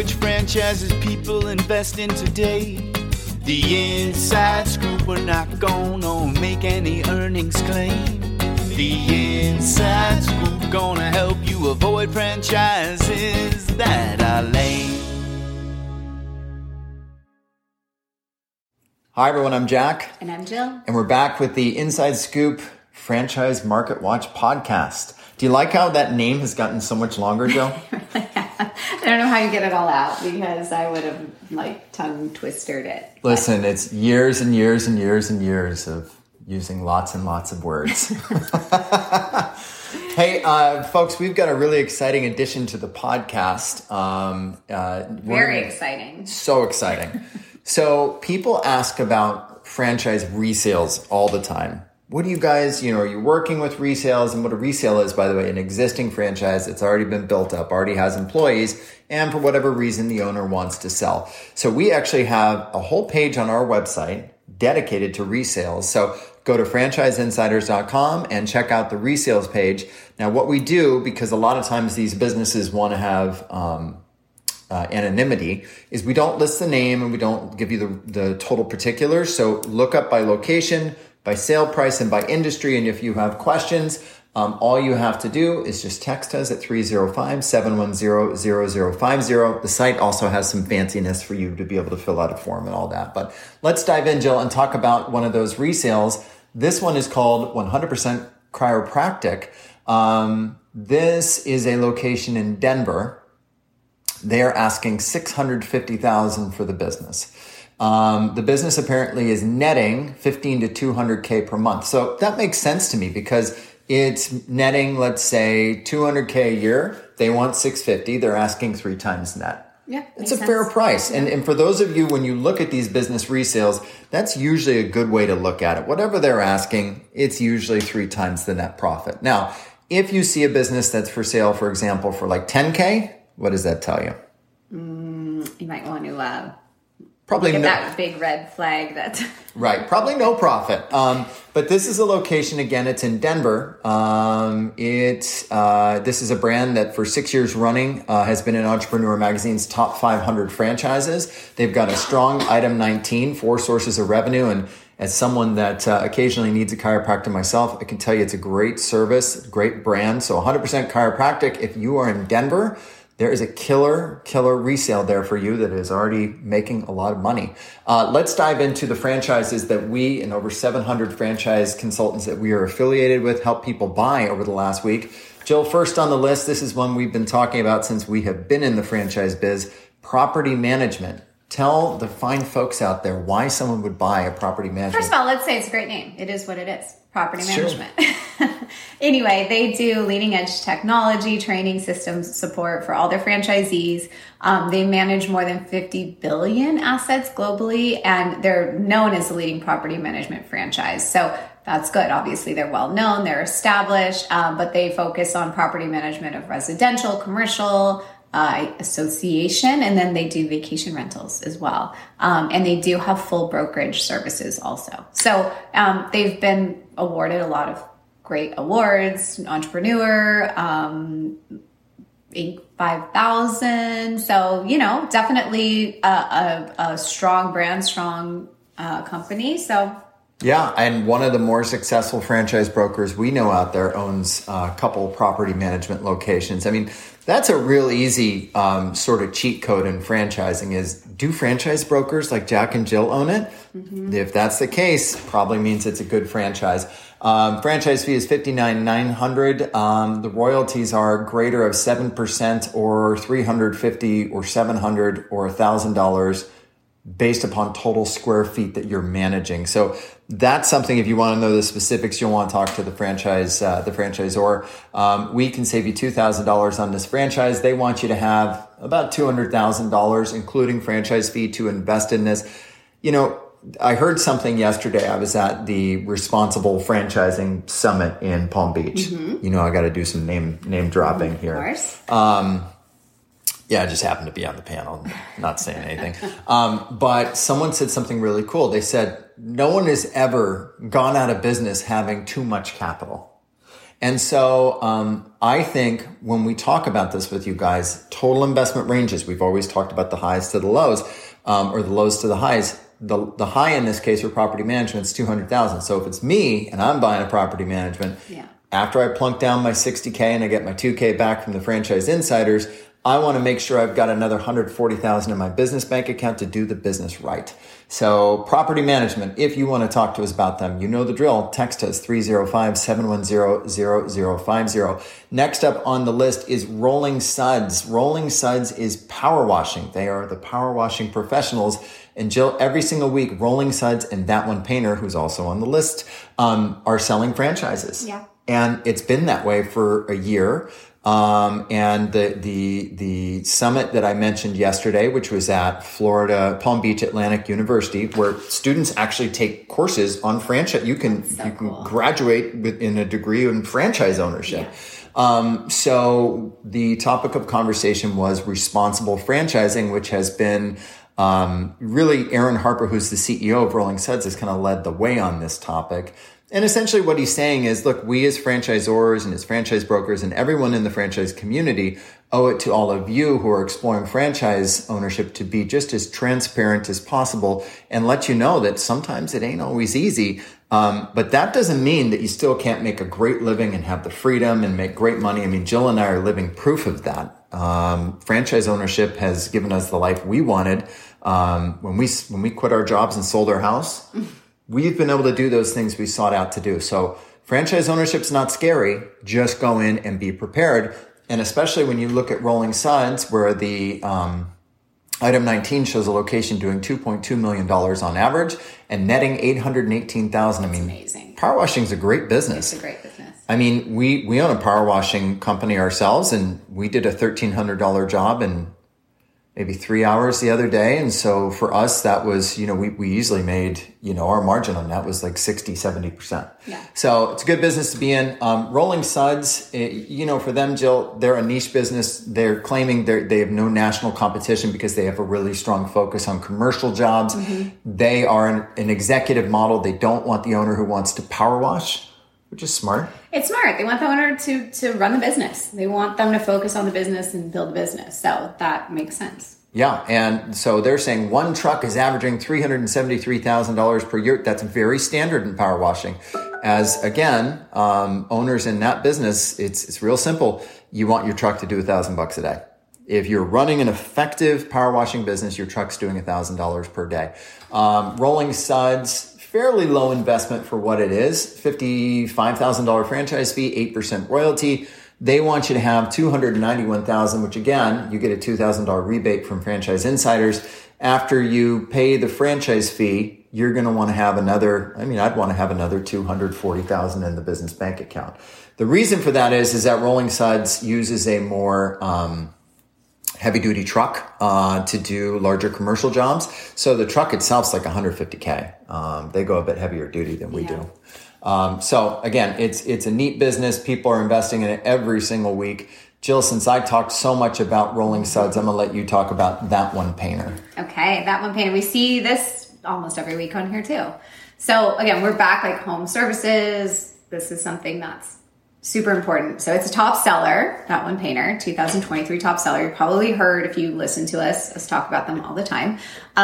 which franchises people invest in today. The Inside Scoop, we're not gonna make any earnings claim. The Inside Scoop, gonna help you avoid franchises that are lame. Hi everyone, I'm Jack. And I'm Jill. And we're back with the Inside Scoop Franchise Market Watch podcast. Do you like how that name has gotten so much longer, Jill? I don't know how you get it all out because I would have tongue twistered it. Listen, it's years and years and years and years of using lots and lots of words. Hey, folks, we've got a really exciting addition to the podcast. Very exciting. So exciting. So people ask about franchise resales all the time. What do you guys, are you working with resales? And what a resale is, by the way, an existing franchise that's already been built up, already has employees, and for whatever reason, the owner wants to sell. So we actually have a whole page on our website dedicated to resales. So go to franchiseinsiders.com and check out the resales page. Now, what we do, because a lot of times these businesses want to have anonymity, is we don't list the name and we don't give you the total particulars. So look up by location, by sale price, and by industry. And if you have questions, all you have to do is just text us at 305-710-0050. The site also has some fanciness for you to be able to fill out a form and all that. But let's dive in, Jill, and talk about one of those resales. This one is called 100% Chiropractic. This is a location in Denver. They are asking $650,000 for the business. The business apparently is netting $15 to $200K per month. So that makes sense to me because it's netting, let's say, $200K a year. They want $650. They're asking 3 times net. Yeah, it's a fair price. And for those of you, when you look at these business resales, that's usually a good way to look at it. Whatever they're asking, it's usually 3 times the net profit. Now, if you see a business that's for sale, for example, for like $10K, what does that tell you? You might want to probably look at that big red flag. Right. Probably no profit. But this is a location, again, it's in Denver. This is a brand that for 6 years running has been in Entrepreneur Magazine's top 500 franchises. They've got a strong item 19, 4 sources of revenue. And as someone that occasionally needs a chiropractor myself, I can tell you it's a great service, great brand. So 100% Chiropractic, if you are in Denver, there is a killer resale there for you that is already making a lot of money. Let's dive into the franchises that we and over 700 franchise consultants that we are affiliated with help people buy over the last week. Jill, first on the list, this is one we've been talking about since we have been in the franchise biz, property management. Tell the fine folks out there why someone would buy a property management. First of all, let's say it's a great name. It is what it is. Property management. Sure. Anyway, they do leading edge technology, training systems support for all their franchisees. They manage more than 50 billion assets globally, and they're known as the leading property management franchise. So that's good. Obviously, they're well known, they're established, but they focus on property management of residential, commercial, association, and then they do vacation rentals as well. And they do have full brokerage services also. So they've been awarded a lot of great awards, Entrepreneur, Inc. 5000. So, definitely a strong brand, strong company. So yeah, and one of the more successful franchise brokers we know out there owns a couple property management locations. I mean, that's a real easy sort of cheat code in franchising is, do franchise brokers like Jack and Jill own it? Mm-hmm. If that's the case, probably means it's a good franchise. Franchise fee is $59,900. The royalties are greater of 7% or $350 or $700 or $1,000 based upon total square feet that you're managing. So that's something, if you want to know the specifics, you'll want to talk to the franchisor. We can save you $2,000 on this franchise. They want you to have about $200,000, including franchise fee, to invest in this. I heard something yesterday. I was at the Responsible Franchising Summit in Palm Beach. Mm-hmm. I got to do some name dropping here. Of course. Yeah, I just happened to be on the panel, not saying anything. But someone said something really cool. They said, no one has ever gone out of business having too much capital. And so I think when we talk about this with you guys, total investment ranges, we've always talked about the highs to the lows, or the lows to the highs. The high in this case for property management is $200,000. So if it's me and I'm buying a property management, after I plunk down my $60K and I get my $2K back from the franchise insiders, I want to make sure I've got another $140,000 in my business bank account to do the business right. So property management, if you want to talk to us about them, you know the drill. Text us 305-710-0050. Next up on the list is Rolling Suds. Rolling Suds is power washing. They are the power washing professionals. And Jill, every single week, Rolling Suds and That One Painter, who's also on the list, are selling franchises. Yeah. And it's been that way for a year. And the summit that I mentioned yesterday, which was at Florida Palm Beach Atlantic University, where students actually take courses on franchise. You can graduate in a degree in franchise ownership. Yeah. So the topic of conversation was responsible franchising, which has been really Aaron Harper, who's the CEO of Rolling Suds, has kind of led the way on this topic. And essentially what he's saying is, look, we as franchisors and as franchise brokers and everyone in the franchise community owe it to all of you who are exploring franchise ownership to be just as transparent as possible and let you know that sometimes it ain't always easy. But that doesn't mean that you still can't make a great living and have the freedom and make great money. I mean, Jill and I are living proof of that. Franchise ownership has given us the life we wanted. When we quit our jobs and sold our house, we've been able to do those things we sought out to do. So franchise ownership's not scary. Just go in and be prepared. And especially when you look at Rolling Suds, where the item 19 shows a location doing $2.2 million on average and netting $818,000. I mean, amazing. Power washing is a great business. It's a great business. I mean, we own a power washing company ourselves, and we did a $1,300 job in maybe 3 hours the other day. And so for us, that was, we easily made, our margin on that was like 60, 70%. Yeah. So it's a good business to be in. Rolling Suds, for them, Jill, they're a niche business. They're claiming they have no national competition because they have a really strong focus on commercial jobs. Mm-hmm. They are an executive model. They don't want the owner who wants to power wash, which is smart. It's smart. They want the owner to run the business. They want them to focus on the business and build the business. So that makes sense. Yeah. And so they're saying one truck is averaging $373,000 per year. That's very standard in power washing. As again, owners in that business, it's real simple. You want your truck to do $1,000 a day. If you're running an effective power washing business, your truck's doing $1,000 per day. Rolling Suds, fairly low investment for what it is. $55,000 franchise fee, 8% royalty. They want you to have $291,000, which again, you get a $2,000 rebate from franchise insiders. After you pay the franchise fee, you're going to want to have I'd want to have another $240,000 in the business bank account. The reason for that is that Rolling Suds uses a more, heavy duty truck, to do larger commercial jobs. So the truck itself's like $150K. They go a bit heavier duty than we do. So again, it's a neat business. People are investing in it every single week. Jill, since I talked so much about Rolling Suds, I'm going to let you talk about That One Painter. Okay. That One Painter. We see this almost every week on here too. So again, we're back like home services. This is something that's super important. So it's a top seller, That One Painter, 2023 top seller. You probably heard if you listen to us talk about them all the time.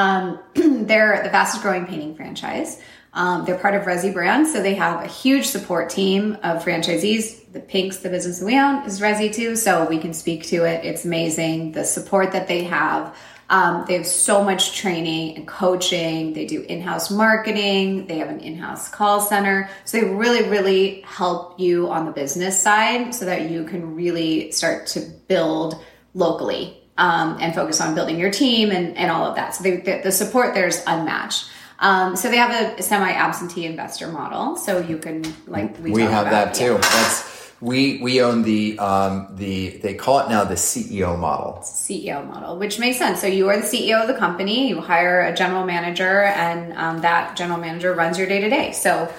They're the fastest growing painting franchise. They're part of Resi Brand, so they have a huge support team of franchisees. The Pinks, the business that we own, is Resi too, so we can speak to it. It's amazing, the support that they have. They have so much training and coaching. They do in-house marketing. They have an in-house call center. So they really, really help you on the business side so that you can really start to build locally and focus on building your team and all of that. So the support there is unmatched. So they have a semi-absentee investor model. So you can we have that too. Yeah. That's we own the they call it now the CEO model. CEO model, which makes sense. So you are the CEO of the company. You hire a general manager, and that general manager runs your day to day. So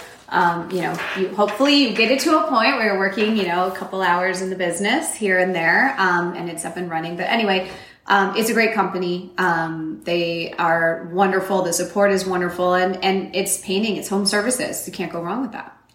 hopefully you get it to a point where you're working a couple hours in the business here and there, and it's up and running. But anyway. It's a great company. They are wonderful. The support is wonderful, and it's painting. It's home services. You can't go wrong with that.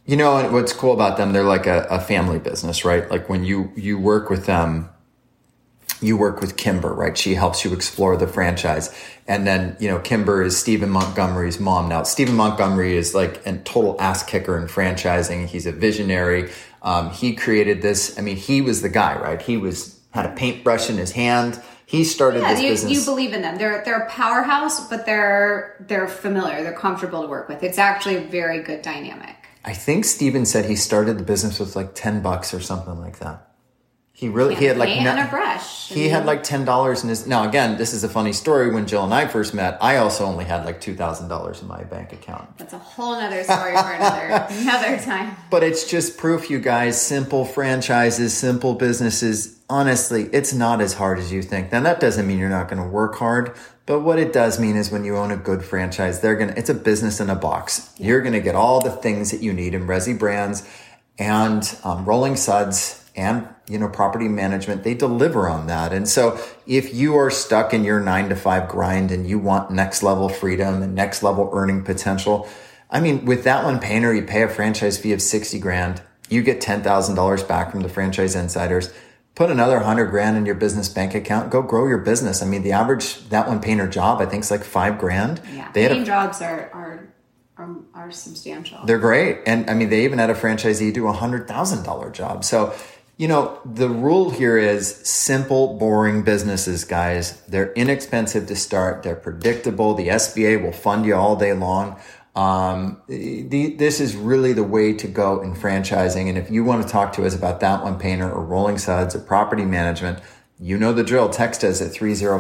You know, and what's cool about them, they're like a family business, right? Like when you work with them, you work with Kimber, right? She helps you explore the franchise. And then, you know, Kimber is Stephen Montgomery's mom. Now, Stephen Montgomery is like a total ass kicker in franchising. He's a visionary. He created this. I mean, he was the guy, right? He had a paintbrush in his hand. He started this business. You believe in them. They're a powerhouse, but they're familiar. They're comfortable to work with. It's actually a very good dynamic. I think Stephen said he started the business with like $10 or something like that. He had like and a brush. He had like $10 in his. Now again, this is a funny story. When Jill and I first met, I also only had like $2,000 in my bank account. That's a whole other story for another time. But it's just proof, you guys. Simple franchises, simple businesses. Honestly, it's not as hard as you think. Now that doesn't mean you're not going to work hard. But what it does mean is when you own a good franchise, it's a business in a box. Yeah. You're going to get all the things that you need in Resi Brands and Rolling Suds and, you know, property management. They deliver on that. And so if you are stuck in your 9-to-5 grind and you want next level freedom and next level earning potential, I mean, with That One Painter, you pay a franchise fee of $60,000. You get $10,000 back from the franchise insiders. Put another $100,000 in your business bank account. Go grow your business. I mean, the average That One Painter job, I think, is like $5,000. Yeah, painting jobs are substantial. They're great, and I mean, they even had a franchisee do $100,000 job. So, you know, the rule here is simple, boring businesses, guys. They're inexpensive to start. They're predictable. The SBA will fund you all day long. This is really the way to go in franchising. And if you want to talk to us about That One Painter or Rolling Suds or property management, you know the drill. Text us at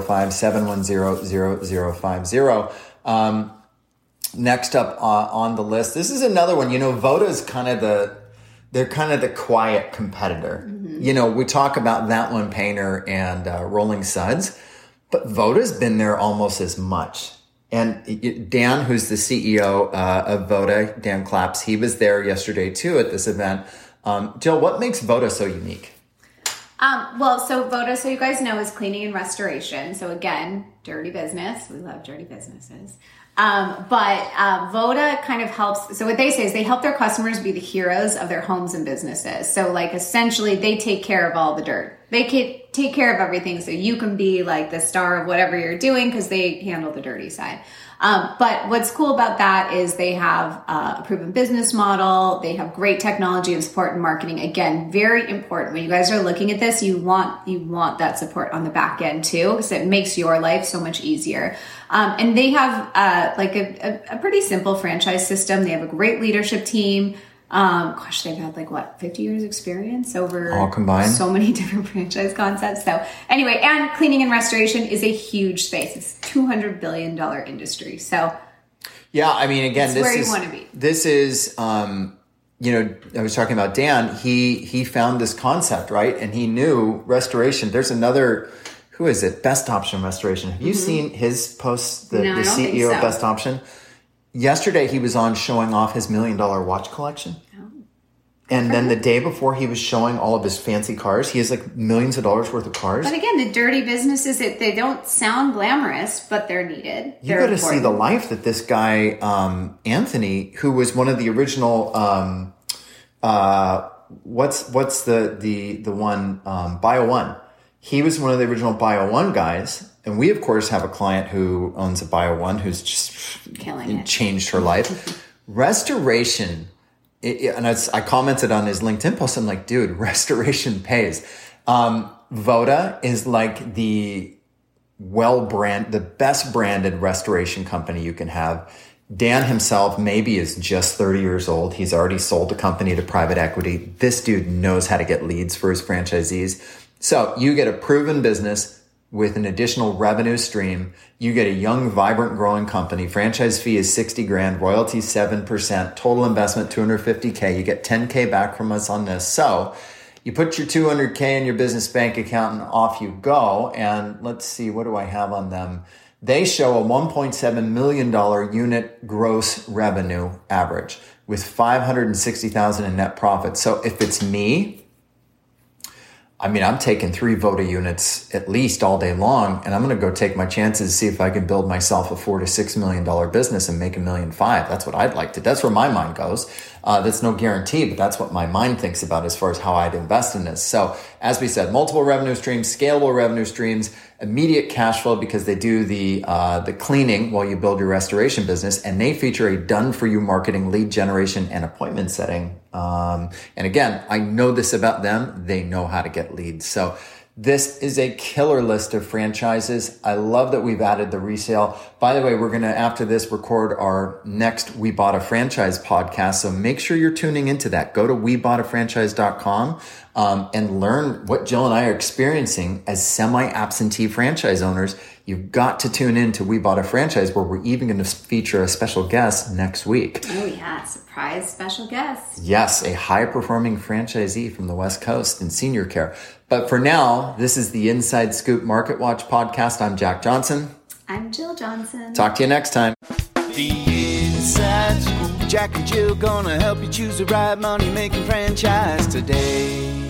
305-710-0050. Next up on the list, this is another one. You know, Voda's kind of the quiet competitor. Mm-hmm. You know, we talk about That One Painter and Rolling Suds, but Voda's been there almost as much. And Dan, who's the CEO of Voda, Dan Claps, he was there yesterday too at this event. Jill, what makes Voda so unique? So Voda, so you guys know, is cleaning and restoration. So again, dirty business. We love dirty businesses. But Voda kind of helps. So what they say is they help their customers be the heroes of their homes and businesses. So like essentially they take care of all the dirt. They can take care of everything so you can be like the star of whatever you're doing because they handle the dirty side. But what's cool about that is they have a proven business model. They have great technology and support and marketing. Again, very important. When you guys are looking at this, you want that support on the back end too, because it makes your life so much easier. And they have a pretty simple franchise system. They have a great leadership team. They've had 50 years experience over all combined, so many different franchise concepts. So anyway, and cleaning and restoration is a huge space. It's $200 billion industry. So yeah, I mean, again, where you want to be. This is, you know, I was talking about Dan. He found this concept, right? And he knew restoration. There's another, who is it? Best Option Restoration. Have you seen his posts? The CEO of Best Option. Yesterday, he was on showing off his $1 million watch collection. Oh. And then the day before, he was showing all of his fancy cars. He has like millions of dollars worth of cars. But again, the dirty businesses, they don't sound glamorous, but they're needed. You got to see the life that this guy, Anthony, who was one of the original, what's the one, Bio One. He was one of the original Bio One guys. And we, of course, have a client who owns a Bio One who's just changed her life. Restoration, and I commented on his LinkedIn post. I'm like, dude, restoration pays. Voda is like the best branded restoration company you can have. Dan himself maybe is just 30 years old. He's already sold a company to private equity. This dude knows how to get leads for his franchisees. So you get a proven business with an additional revenue stream. You get a young, vibrant, growing company. Franchise fee is $60,000, royalty 7%, total investment $250K. You get $10K back from us on this. So you put your $200K in your business bank account and off you go. And let's see, what do I have on them? They show a $1.7 million unit gross revenue average with $560,000 in net profit. So if it's me, I mean, I'm taking 3 Voda units at least all day long, and I'm going to go take my chances, see if I can build myself a $4 to $6 million business and make $1.5 million. That's what I'd like to. That's where my mind goes. That's no guarantee, but that's what my mind thinks about as far as how I'd invest in this. So as we said, multiple revenue streams, scalable revenue streams, immediate cash flow because they do the cleaning while you build your restoration business, and they feature a done-for-you marketing, lead generation, and appointment setting. And again, I know this about them. They know how to get leads. So this is a killer list of franchises. I love that we've added the resale. By the way, we're going to, after this, record our next We Bought a Franchise podcast. So make sure you're tuning into that. Go to weboughtafranchise.com and learn what Jill and I are experiencing as semi-absentee franchise owners. You've got to tune in to We Bought a Franchise, where we're even going to feature a special guest next week. Oh, yeah. Surprise special guest. Yes, a high-performing franchisee from the West Coast in senior care. But for now, this is the Inside Scoop Market Watch podcast. I'm Jack Johnson. I'm Jill Johnson. Talk to you next time. The Inside Scoop. Jack and Jill gonna help you choose the right money-making franchise today.